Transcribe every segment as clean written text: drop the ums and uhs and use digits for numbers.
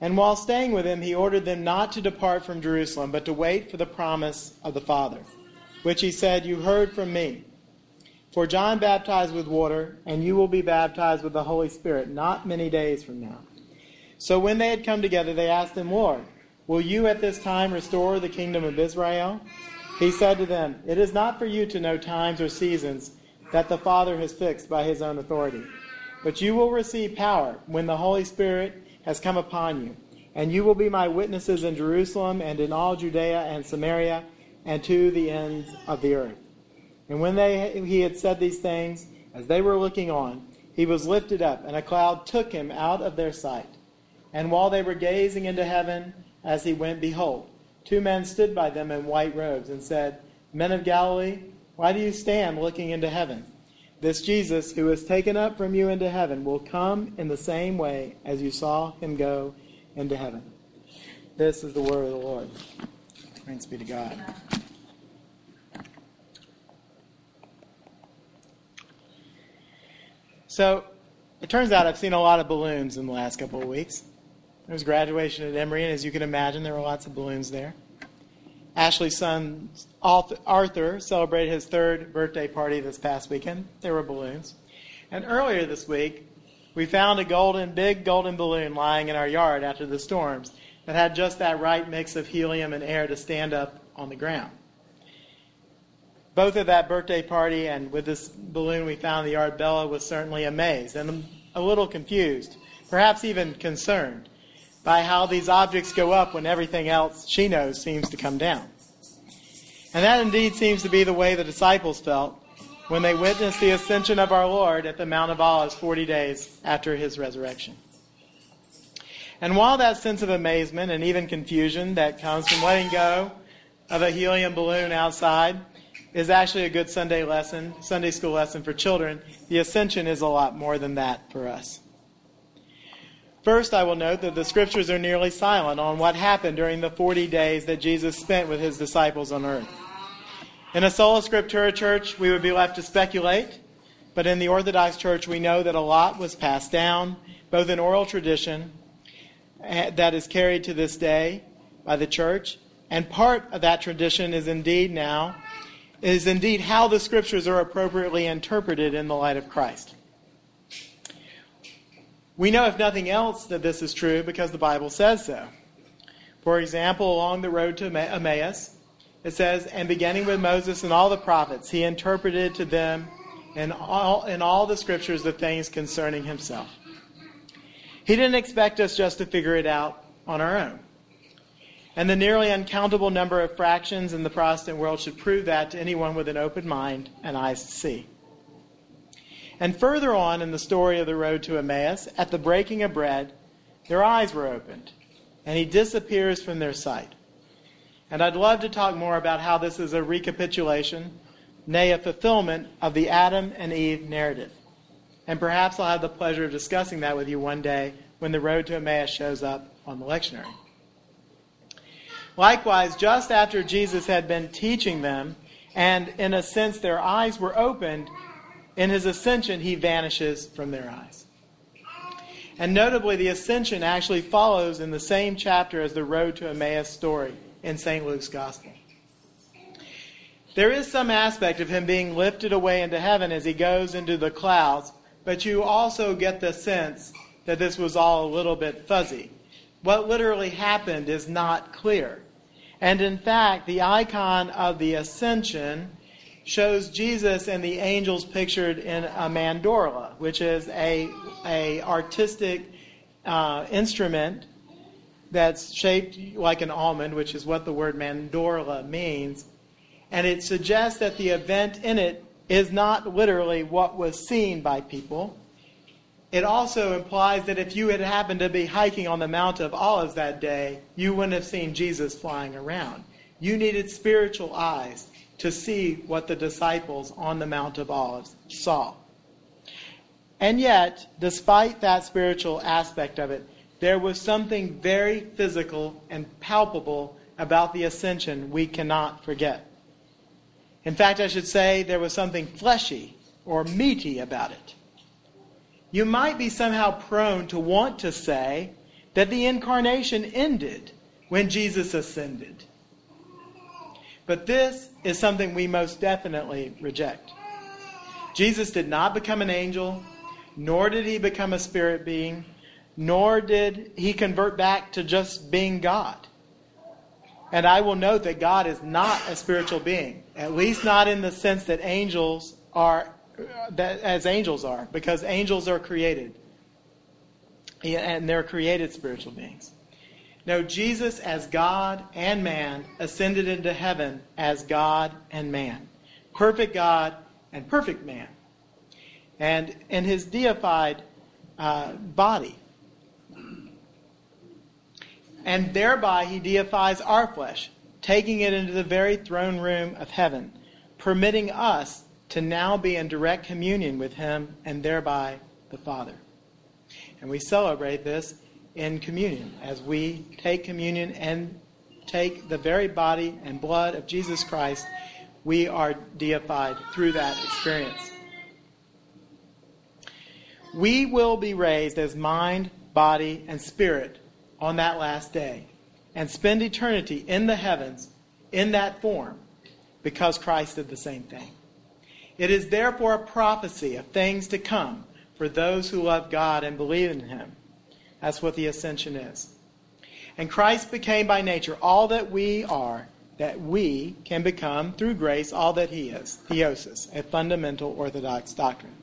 And while staying with him, he ordered them not to depart from Jerusalem, but to wait for the promise of the Father, which he said, "You heard from me. For John baptized with water, and you will be baptized with the Holy Spirit not many days from now." So when they had come together, they asked him, "Lord, will you at this time restore the kingdom of Israel?" He said to them, "It is not for you to know times or seasons that the Father has fixed by his own authority. But you will receive power when the Holy Spirit has come upon you, and you will be my witnesses in Jerusalem and in all Judea and Samaria and to the ends of the earth." And when he had said these things, as they were looking on, he was lifted up, and a cloud took him out of their sight. And while they were gazing into heaven as he went, behold, 2 men stood by them in white robes and said, "Men of Galilee, why do you stand looking into heaven? This Jesus, who is taken up from you into heaven, will come in the same way as you saw him go into heaven." This is the word of the Lord. Thanks be to God. So, it turns out I've seen a lot of balloons in the last couple of weeks. There was graduation at Emory, and as you can imagine, there were lots of balloons there. Ashley's son, Arthur, celebrated his 3rd birthday party this past weekend. There were balloons. And earlier this week, we found a big golden balloon lying in our yard after the storms that had just that right mix of helium and air to stand up on the ground. Both at that birthday party and with this balloon we found in the yard, Bella was certainly amazed and a little confused, perhaps even concerned, by how these objects go up when everything else she knows seems to come down. And that indeed seems to be the way the disciples felt when they witnessed the ascension of our Lord at the Mount of Olives 40 days after his resurrection. And while that sense of amazement and even confusion that comes from letting go of a helium balloon outside is actually a good Sunday school lesson for children, the ascension is a lot more than that for us. First, I will note that the Scriptures are nearly silent on what happened during the 40 days that Jesus spent with his disciples on earth. In a sola scriptura church, we would be left to speculate, but in the Orthodox Church, we know that a lot was passed down, both in oral tradition that is carried to this day by the Church, and part of that tradition is indeed how the Scriptures are appropriately interpreted in the light of Christ. We know, if nothing else, that this is true because the Bible says so. For example, along the road to Emmaus, it says, "And beginning with Moses and all the prophets, he interpreted to them in all the Scriptures the things concerning himself." He didn't expect us just to figure it out on our own. And the nearly uncountable number of fractions in the Protestant world should prove that to anyone with an open mind and eyes to see. And further on in the story of the road to Emmaus, at the breaking of bread, their eyes were opened, and he disappears from their sight. And I'd love to talk more about how this is a recapitulation, nay, a fulfillment of the Adam and Eve narrative. And perhaps I'll have the pleasure of discussing that with you one day when the road to Emmaus shows up on the lectionary. Likewise, just after Jesus had been teaching them, and in a sense their eyes were opened, in his ascension, he vanishes from their eyes. And notably, the ascension actually follows in the same chapter as the road to Emmaus story in St. Luke's Gospel. There is some aspect of him being lifted away into heaven as he goes into the clouds, but you also get the sense that this was all a little bit fuzzy. What literally happened is not clear. And in fact, the icon of the ascension shows Jesus and the angels pictured in a mandorla, which is a artistic instrument that's shaped like an almond, which is what the word mandorla means. And it suggests that the event in it is not literally what was seen by people. It also implies that if you had happened to be hiking on the Mount of Olives that day, you wouldn't have seen Jesus flying around. You needed spiritual eyes to see what the disciples on the Mount of Olives saw. And yet, despite that spiritual aspect of it, there was something very physical and palpable about the ascension we cannot forget. In fact, I should say there was something fleshy or meaty about it. You might be somehow prone to want to say that the incarnation ended when Jesus ascended. But this is something we most definitely reject. Jesus did not become an angel, nor did he become a spirit being, nor did he convert back to just being God. And I will note that God is not a spiritual being, at least not in the sense that angels are, as angels are, because angels are created. And they're created spiritual beings. No, Jesus as God and man ascended into heaven as God and man. Perfect God and perfect man. And in his deified body. And thereby he deifies our flesh, taking it into the very throne room of heaven, permitting us to now be in direct communion with him and thereby the Father. And we celebrate this in communion as we take communion and take the very body and blood of Jesus Christ. We are deified through that experience. We will be raised as mind, body, and spirit on that last day and spend eternity in the heavens in that form because Christ did the same thing. It is therefore a prophecy of things to come for those who love God and believe in him. That's what the ascension is. And Christ became by nature all that we are, that we can become through grace all that he is. Theosis, a fundamental Orthodox doctrine.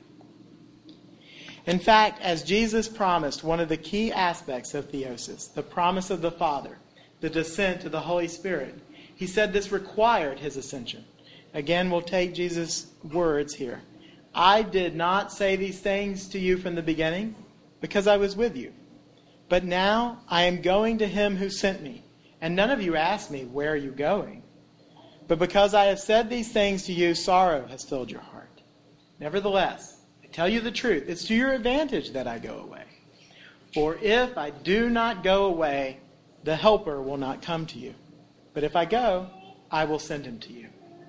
In fact, as Jesus promised one of the key aspects of theosis, the promise of the Father, the descent of the Holy Spirit, he said this required his ascension. Again, we'll take Jesus' words here. I did not say these things to you from the beginning because I was with you. But now I am going to him who sent me, and none of you asked me, where are you going? But because I have said these things to you, sorrow has filled your heart. Nevertheless, I tell you the truth, it's to your advantage that I go away. For if I do not go away, the Helper will not come to you. But if I go, I will send him to you.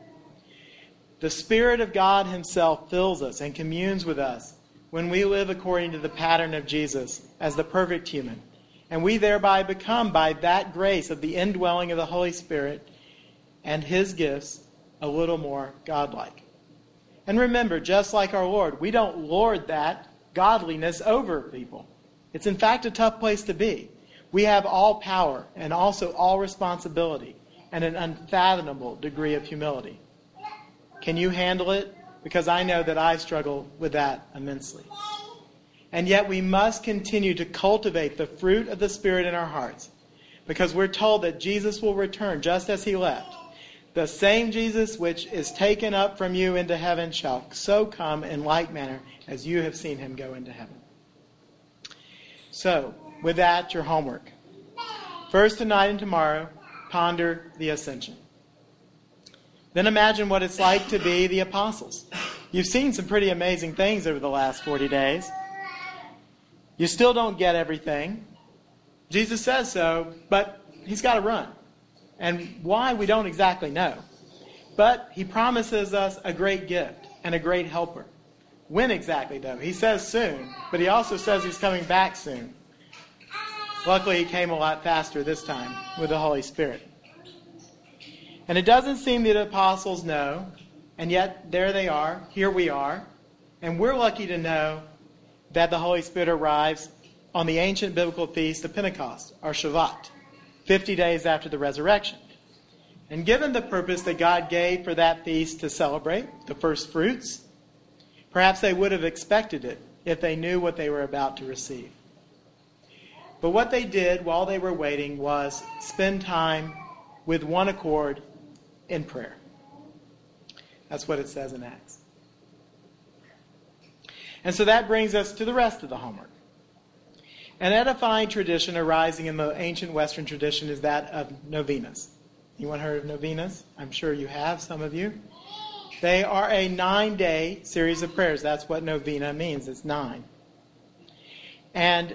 The Spirit of God himself fills us and communes with us when we live according to the pattern of Jesus as the perfect human. And we thereby become, by that grace of the indwelling of the Holy Spirit and his gifts, a little more godlike. And remember, just like our Lord, we don't lord that godliness over people. It's in fact a tough place to be. We have all power and also all responsibility and an unfathomable degree of humility. Can you handle it? Because I know that I struggle with that immensely. And yet we must continue to cultivate the fruit of the Spirit in our hearts, because we're told that Jesus will return just as he left. The same Jesus which is taken up from you into heaven shall so come in like manner as you have seen him go into heaven. So, with that, your homework. First tonight and tomorrow, ponder the ascension. Then imagine what it's like to be the apostles. You've seen some pretty amazing things over the last 40 days. You still don't get everything. Jesus says so, but he's got to run. And why, we don't exactly know. But he promises us a great gift and a great helper. When exactly, though? He says soon, but he also says he's coming back soon. Luckily, he came a lot faster this time with the Holy Spirit. And it doesn't seem that the apostles know, and yet there they are, here we are, and we're lucky to know that the Holy Spirit arrives on the ancient biblical feast of Pentecost, or Shavuot, 50 days after the resurrection. And given the purpose that God gave for that feast to celebrate, the first fruits, perhaps they would have expected it if they knew what they were about to receive. But what they did while they were waiting was spend time with one accord in prayer. That's what it says in Acts. And so that brings us to the rest of the homework. An edifying tradition arising in the ancient Western tradition is that of novenas. Anyone heard of novenas? I'm sure you have, some of you. They are a 9-day series of prayers. That's what novena means. It's 9. And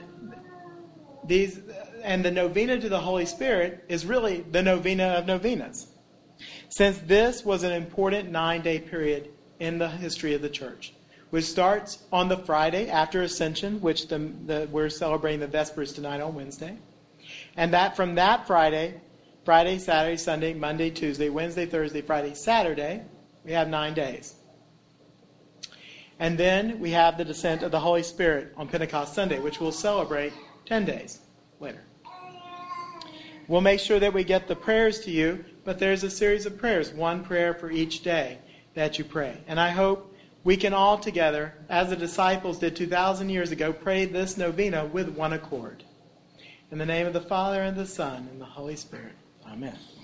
the novena to the Holy Spirit is really the novena of novenas, since this was an important 9-day period in the history of the church, which starts on the Friday after Ascension, which we're celebrating the Vespers tonight on Wednesday. And that from that Friday, Saturday, Sunday, Monday, Tuesday, Wednesday, Thursday, Friday, Saturday, we have 9 days. And then we have the descent of the Holy Spirit on Pentecost Sunday, which we'll celebrate 10 days later. We'll make sure that we get the prayers to you, but there's a series of prayers, one prayer for each day that you pray. And I hope we can all together, as the disciples did 2,000 years ago, pray this novena with one accord. In the name of the Father, and the Son, and the Holy Spirit. Amen.